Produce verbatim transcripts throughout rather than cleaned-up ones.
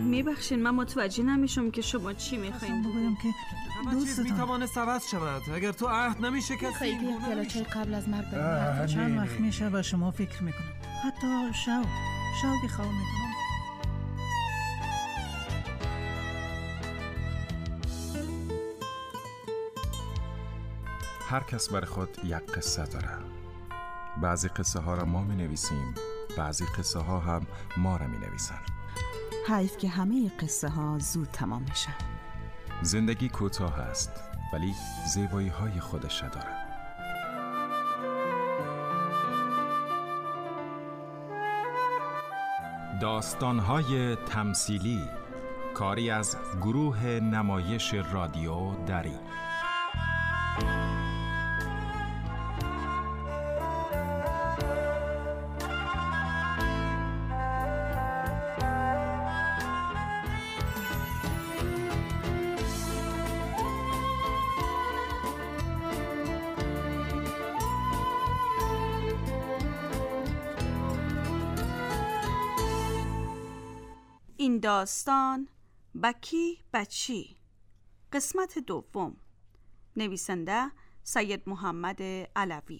میبخشین من متوجه نمیشم که شما چی میخواین بگویم که دوستتان میتوانه عوض شود اگر تو عهد نمیشه کسی خیلی پیالا چای قبل از مرگ بریم. چند وقت میشه و شما فکر میکنم حتی شو شو که خواه میکنم. هر کس برای خود یک قصه داره. بعضی قصه ها را ما می نویسیم، بعضی قصه ها هم ما را می نویسن. حیف که همه قصه ها زود تمام میشن. زندگی کوتاه است ولی زیبایی های خودش داره. داستان های تمثیلی، کاری از گروه نمایش رادیو دری. این داستان بکی بچی، قسمت دوم، نویسنده سید محمد علوی.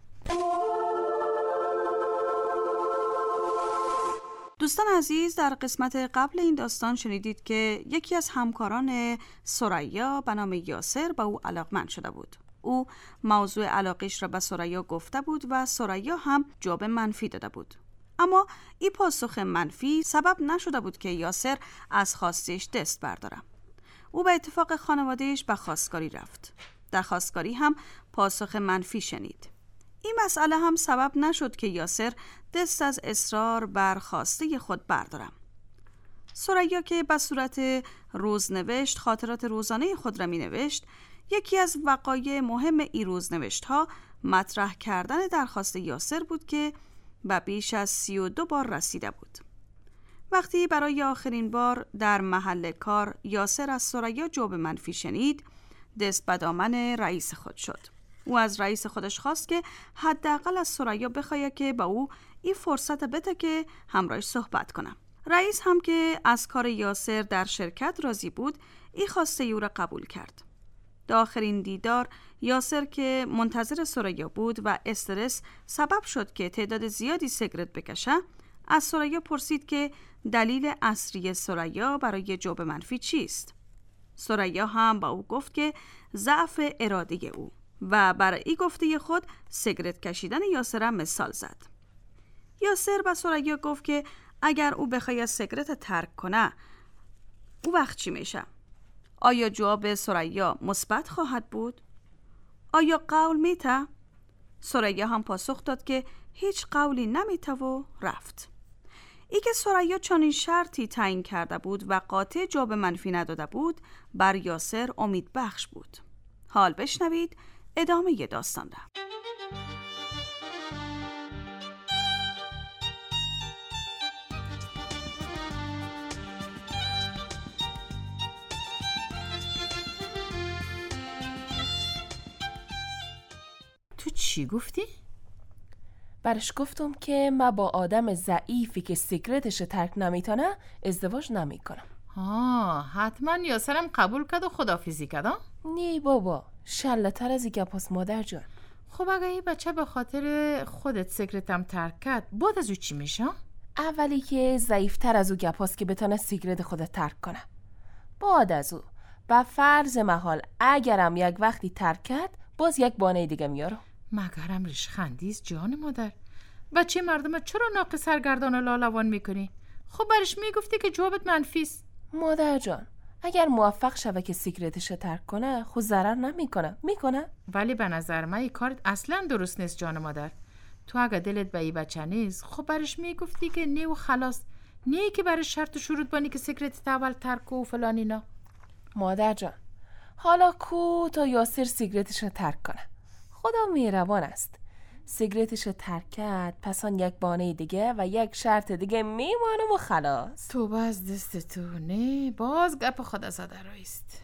دوستان عزیز، در قسمت قبل این داستان شنیدید که یکی از همکاران ثریا به نام یاسر به او علاقمند شده بود. او موضوع علاقش را به ثریا گفته بود و ثریا هم جواب منفی داده بود. اما این پاسخ منفی سبب نشده بود که یاسر از خواستش دست برداره. او به اتفاق خانوادهش به خواستگاری رفت. در خواستگاری هم پاسخ منفی شنید. این مسئله هم سبب نشد که یاسر دست از اصرار بر خواسته خود برداره. ثریا که به صورت روزنوشت خاطرات روزانه خود را می نوشت، یکی از وقایع مهم این روزنوشت ها مطرح کردن درخواست یاسر بود که و بیش از سی و دو بار رسیده بود. وقتی برای آخرین بار در محل کار یاسر از ثریا جواب منفی شنید، دست به دامن رئیس خود شد. او از رئیس خودش خواست که حداقل از ثریا بخواهد که به او این فرصت بده که همراهش صحبت کنه. رئیس هم که از کار یاسر در شرکت راضی بود، این خواسته او را قبول کرد. در آخرین دیدار یاسر که منتظر ثریا بود و استرس سبب شد که تعداد زیادی سیگرت بکشه، از ثریا پرسید که دلیل اصلی ثریا برای جواب منفی چیست. ثریا هم با او گفت که ضعف اراده او و برای این گفته خود سیگرت کشیدن یاسر مثال زد. یاسر به ثریا گفت که اگر او بخواهد سیگرت ترک کنه، او وقت چی میشه؟ آیا جواب ثریا مثبت خواهد بود؟ آیا قول میته؟ ثریا هم پاسخ داد که هیچ قولی نمیته و رفت. ای که ثریا چنین شرطی تعیین کرده بود و قاطع جواب منفی نداده بود، بر یاسر امید بخش بود. حال بشنوید ادامه داستان را. تو چی گفتی؟ برش گفتم که من با آدم ضعیفی که سیگرتش ترک نمیتونه ازدواج نمیکنم. ها حتما یاسرم قبول کرد و خدافیزی کرد. نی بابا، شله تر از این گپاس مادر جان. خب اگه این بچه به خاطر خودت سیگرتم ترک کرد، بعد از او چی میشه؟ اولی که ضعیفتر از او گپاس که بتونه سیگرت خودت ترک کنه. بعد از او به فرض محال اگرم یک وقتی ترک کرد، باز یک بانه دیگه میاره. مگرم ریشخندیست جان مادر. بچه مردم چرا ناقص سرگردان و لالوان میکنی؟ خب برش میگفتی که جوابت منفیست. مادر جان، اگر موفق شوه که سیگرتش ترک کنه، خود ضرر نمیکنه. میکنه؟ ولی به نظر من این کارت اصلا درست نیست جان مادر. تو اگه دلت به این بچه نیست، خب برش میگفتی که نه و خلاص. نه که برش شرط و شروط بانی که سیگرت اول ترک و فلان اینا. مادر جان، حالا کو تا یاسر سیگرتش ترک کنه. خدا مهربان است. سیگرتش ترک کرد، پس آن یک بانه دیگه و یک شرط دیگه میمانم و خلاص. تو باز دست تو نه، باز گپ خدا زده رایست.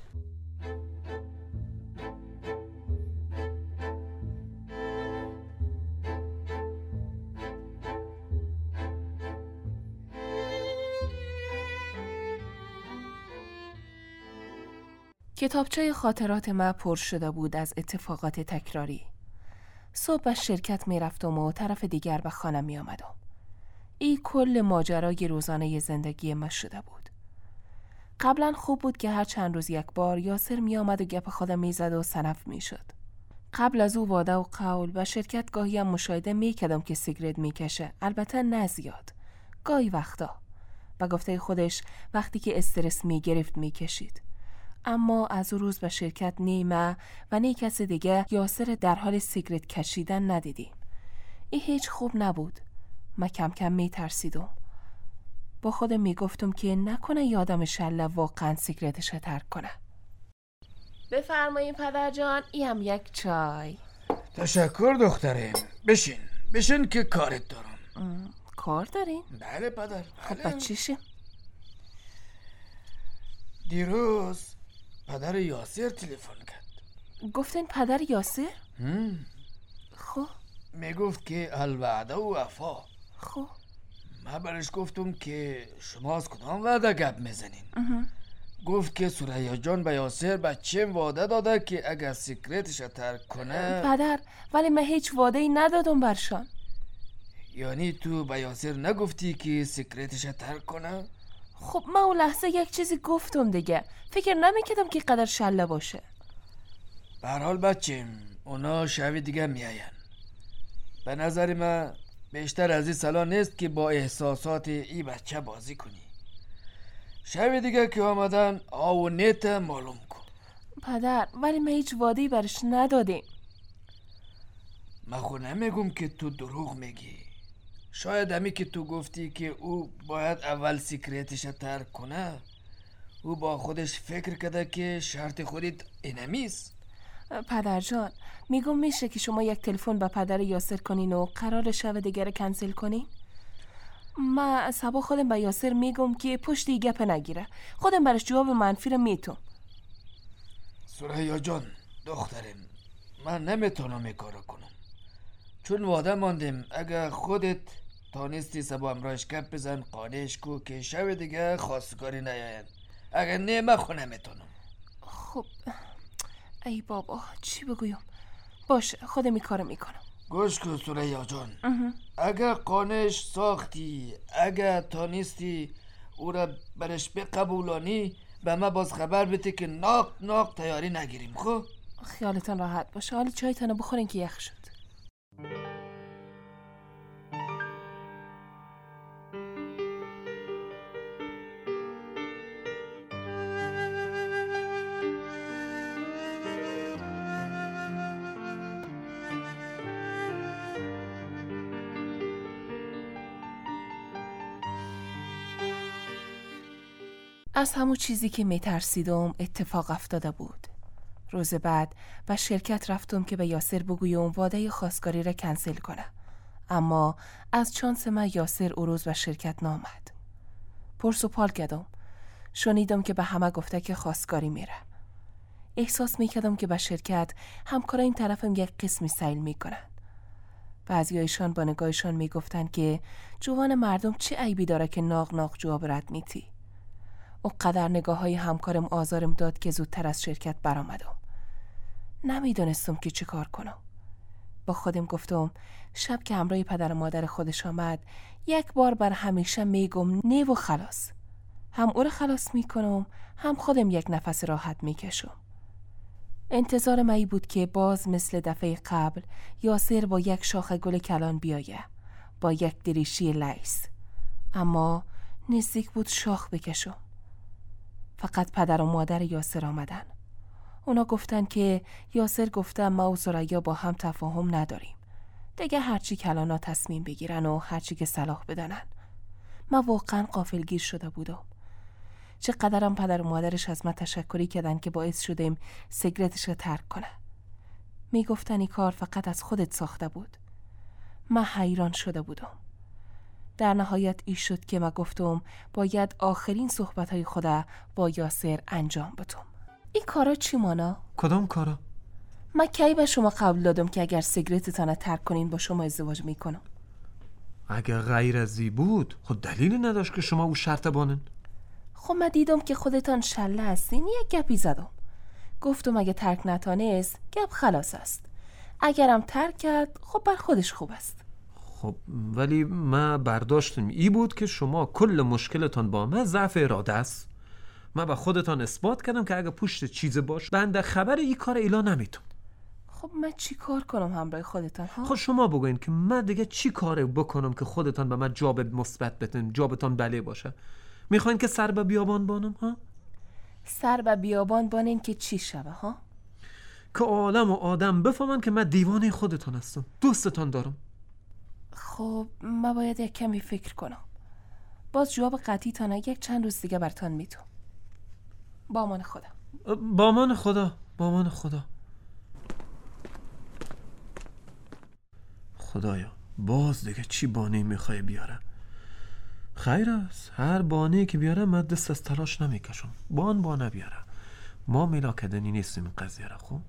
کتابچه خاطرات من پر شده بود از اتفاقات تکراری. صبح به شرکت می رفتم و طرف دیگر به خانه می آمدم. این کل ماجرای روزانه زندگی من شده بود. قبلا خوب بود که هر چند روز یک بار یاسر می آمد و گپ خودم می زد و سنف می شد. قبل از او وعده و قول به شرکت گاهی هم مشاهده می کردم که سیگرت می کشه. البته نه زیاد. گاهی وقتا. به گفته خودش وقتی که استرس می گرفت می کشید. اما از او روز به شرکت نیمه و نه کس دیگه یاسر در حال سیگرت کشیدن ندیدیم. این هیچ خوب نبود. من کم کم می ترسیدم. با خودم می گفتم که نکنه یادم شله واقعا سیگرتش ترک کنه. بفرمایین پدر جان، این هم یک چای. تشکر دخترم. بشین بشین که کارت دارم. کار دارین؟ بله پدر. خب با چیشیم؟ دیروز پدر یاسر تلفن کرد. گفتین پدر یاسر؟ هم. خب میگفت که الوعده و وفا. خب من برش گفتم که شما از کدام وعده گپ میزنین؟ گفت که ثریا جان به یاسر بچه‌م وعده داده که اگر سیگرتش ترک کنه. پدر ولی من هیچ وعده ای ندادم برشان. یعنی تو به یاسر نگفتی که سیگرتش ترک کنه؟ خب من اون لحظه یک چیزی گفتم دیگه. فکر نمیکردم که قدر شله باشه. به هر حال بچه‌م اونا شب دیگه میاین. به نظر من بیشتر از این سالا نیست که با احساسات ای بچه بازی کنی. شب دیگه که آمدن آو نیت معلوم کن. پدر ولی من هیچ وعده‌ای برش ندادیم. من خود نمیگم که تو دروغ میگی. شاید همی که تو گفتی که او باید اول سیگرتش ترک کنه، او با خودش فکر کرده که شرط خودت اینمیست. پدر جان میگم میشه که شما یک تلفن به پدر یاسر کنین و قرار شب دیگر کنسل کنین؟ من صبح خودم به یاسر میگم که پشتی گپ نگیره. خودم برش جواب منفی رو میتونم. ثریا جان دخترم، من نمیتونم این کارو کنم، چون وعده ماندیم اگر خودت تانستی صبح امرایش گپ بزن قانعش کو که شب دیگه خواستگاری نیاین. اگر نه من خود نمیتونم. خب ای بابا چی بگویم؟ باشه خودم این کارو میکنم. گوش کن ثریا جان، اگر قانعش ساختی، اگر تانستی او را برش بقبولانی، به ما باز خبر بده که ناق ناق تیاری نگیریم. خب خیالتان راحت باشه. حالی چایتانو بخورین که یخ شد. از همون چیزی که میترسیدم اتفاق افتاده بود. روز بعد به شرکت رفتم که به یاسر بگویم وعده خواستگاری را کنسل کنه. اما از چانس من یاسر او روز به شرکت نامد. پرس و پال کردم. شنیدم که به همه گفته که خواستگاری میره. احساس میکردم که به شرکت همکارا این طرفم یک قسمی سیل میکنن. بعضیایشان با نگاهشان میگفتن که جوان مردم چه عیبی داره که ناغ ناغ جواب رد میتی. او قدر نگاه های همکارم آزارم داد که زودتر از شرکت برآمدم. نمیدونستم که چه کار کنم. با خودم گفتم شب که همراه پدر و مادر خودش آمد یک بار بر همیشه میگم نه و خلاص. هم او رو خلاص میکنم هم خودم یک نفس راحت میکشم. انتظار من بود که باز مثل دفعه قبل یاسر با یک شاخه گل کلان بیایه، با یک دریشی لیس. اما نزدیک بود شاخ بکشم. فقط پدر و مادر یاسر آمدن. اونا گفتن که یاسر گفته ما و ثریا با هم تفاهم نداریم. دیگه هرچی کلانا تصمیم بگیرن و هرچی که صلاح بدانن. من واقعا غافلگیر شده بودم. چقدرم پدر و مادرش از من تشکری کردن که باعث شدیم سیگرتش رو ترک کنه. میگفتن این کار فقط از خودت ساخته بود. من حیران شده بودم. در نهایت ای شد که من گفتم باید آخرین صحبتهای خدا با یاسر انجام بدم. این کارا چی مانا؟ کدام کارا؟ من کی به شما قبول دادم که اگر سیگرتتان ترک کنین با شما ازدواج میکنم. اگر غیر از این بود خود دلیلی نداشت که شما او شرط بانن. خب من دیدم که خودتان شله هستین یک گپی زدم. گفتم اگه ترک نتانست گپ خلاص است. اگرم ترک کرد خب بر خودش خوب است. خب ولی ما برداشتم ای بود که شما کل مشکلتان با من ضعف اراده است. من با خودتان اثبات کردم که اگه پشت چیز باش بنده خبر ای کار ایلا نمیتون. خب من چی کار کنم همراه خودتان ها؟ خب شما بگوین که من دیگه چی کاره بکنم که خودتان به من جواب مثبت بتن، جوابتان بله باشه. میخواین که سر به بیابان بانم ها؟ سر به بیابان بانین که چی شوه ها؟ که عالم و آدم بفهمن که من دیوانه خودتان هستم، دوستتان دارم. خب من باید یک کمی فکر کنم. باز جواب قطعی تا نه یک چند روز دیگه براتان میتونم. با امان خدا. با امان خدا. با امان خدا. خدایا باز دیگه چی بانه‌ای میخوای بیاره؟ خیر است، هر بانه‌ای که بیاره من دست از تلاش نمیکشم. بان بانه بیاره. ما ملاکدنی نیستیم این قضیه را. خوب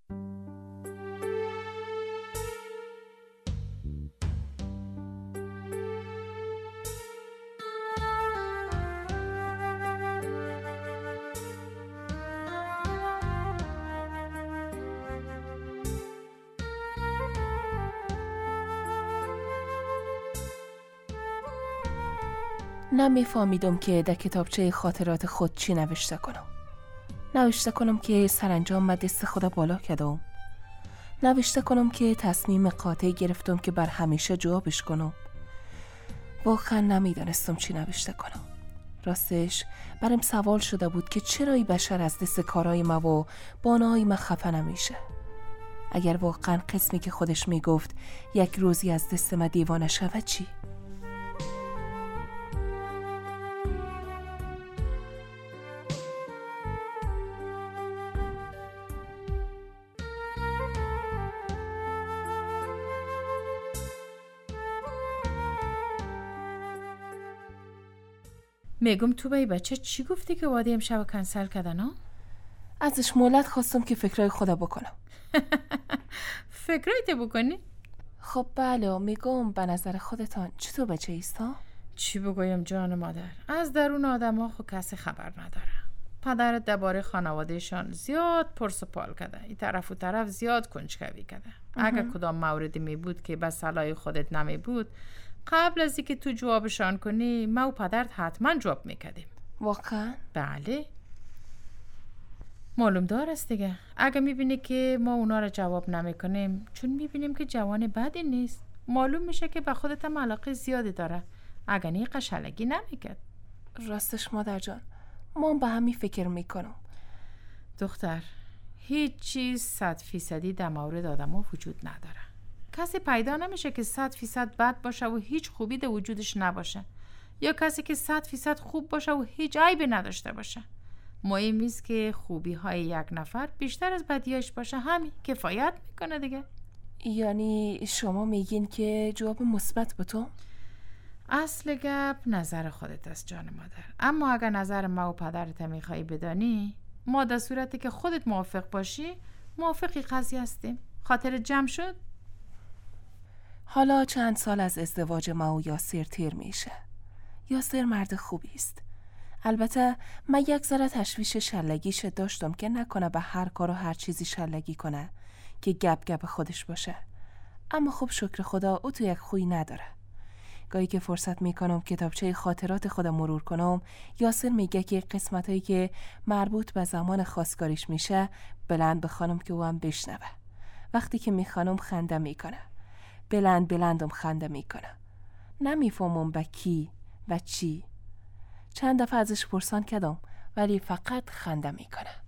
نمیفهمیدم که در کتابچه خاطرات خود چی نوشته کنم. نوشته کنم که سرانجام من دست خدا بالا کردم. نوشته کنم که تصمیم قاطع گرفتم که بر همیشه جوابش کنم. واقعا نمیدانستم چی نوشته کنم. راستش برام سوال شده بود که چرا این بشر از دست کارهای ما و بانه‌های ما خفه نمیشه. اگر واقعا قسمی که خودش میگفت یک روزی از دست ما دیوانه شود چی؟ میگم تو به بچه چی گفتی که وادی امشب کنسل کردن ها؟ ازش مهلت خواستم که فکرای خدا بکنم. فکرایت بکنی؟ خب بله، میگم به نظر خودتان چطور بچه ایست ها؟ چی بگویم جان مادر؟ از درون آدم ها خود کسی خبر نداره. پدرت درباره خانوادهشان زیاد پرس و پال کرده. این طرف و طرف زیاد کنجکاوی کرده. اگه کدام موردی می بود که به صلاح خودت نمی بود، قبل از اینکه تو جوابشان کنی ما و پدرت حتما جواب میکردیم. واقعا؟ بله معلوم دار است دیگه. اگه میبینی که ما اونا رو جواب نمیکنیم چون میبینیم که جوان بدی نیست، معلوم میشه که به خودت هم علاقه زیادی داره. اگه نی قشنگی نمیکرد. راستش مادر جان ما به همین فکر میکنم. دختر هیچ چیز صد فیصدی در مورد آدم ها وجود نداره. کسی پیدا نمیشه که صد فیصد بد باشه و هیچ خوبی در وجودش نباشه، یا کسی که صد فیصد خوب باشه و هیچ عیبی نداشته باشه. مهم نیست که خوبی های یک نفر بیشتر از بدیاش باشه، همین کفایت میکنه دیگه. یعنی شما میگین که جواب مثبت به تو؟ اصل گپ نظر خودت است جان مادر، اما اگر نظر ما و پدرت میخوایی بدانی، ما در صورتی که خودت موافق باشی موافقی قضیه هستیم. خاطر جمع شد؟ حالا چند سال از ازدواج ما و یاسر تیر میشه. یاسر مرد خوبی است. البته من یک ذره تشویش شلگیش داشتم که نکنه به هر کار و هر چیزی شلگی کنه که گپ گپ خودش باشه. اما خب شکر خدا او تو یک خوی نداره. گاهی که فرصت میکنم کتابچه خاطرات خودم مرور کنم، یاسر میگه که قسمتایی که مربوط به زمان خواستگاریش میشه بلند بخوانم که او هم بشنوه. وقتی که میخوانم خنده میکنه. بلند بلندم خنده میکنه. نمیفهمم به کی و چی. چند دفعه ازش پرسان کردم ولی فقط خنده میکنه.